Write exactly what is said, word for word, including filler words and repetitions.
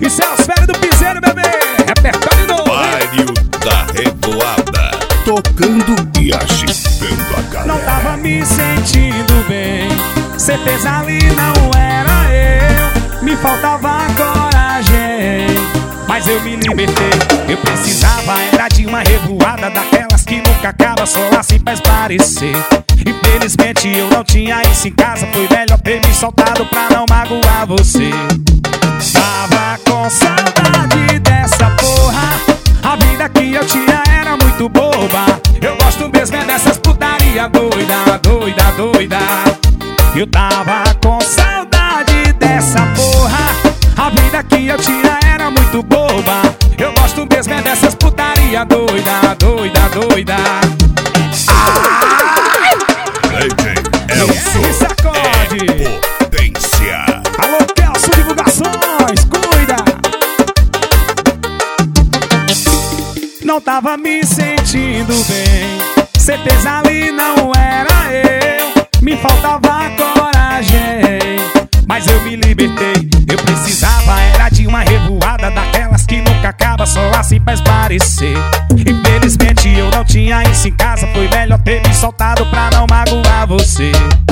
Isso é as férias do piseiro, bebê. Repertório novo. Baile da Revoada, tocando e agitando a galera. Não tava me sentindo bem, certeza ali não era eu. Me faltava coragem, mas eu me libertei. Eu precisava era de uma revoada, daquelas que nunca acaba, só assim faz parecer. Infelizmente eu não tinha isso em casa, foi melhor ter me soltado pra não magoar você. Tava com saudade dessa porra, a vida que eu tinha era muito boba. Eu gosto mesmo é dessas putaria doida, doida, doida. Eu tava com saudade dessa porra, a vida que eu tinha era muito boba. Eu gosto mesmo é dessas putaria doida, doida, doida. D J Elson sacode. é potência. Alô, Kelso Divulgações, cuida. Não tava me sentindo bem, certeza ali não era eu. Me faltava coragem, mas eu me libertei. Eu precisava era de uma revoada, daquelas que nunca acaba, só assim faz parecer. Infelizmente eu não tinha isso em casa, foi melhor ter me soltado pra não magoar você.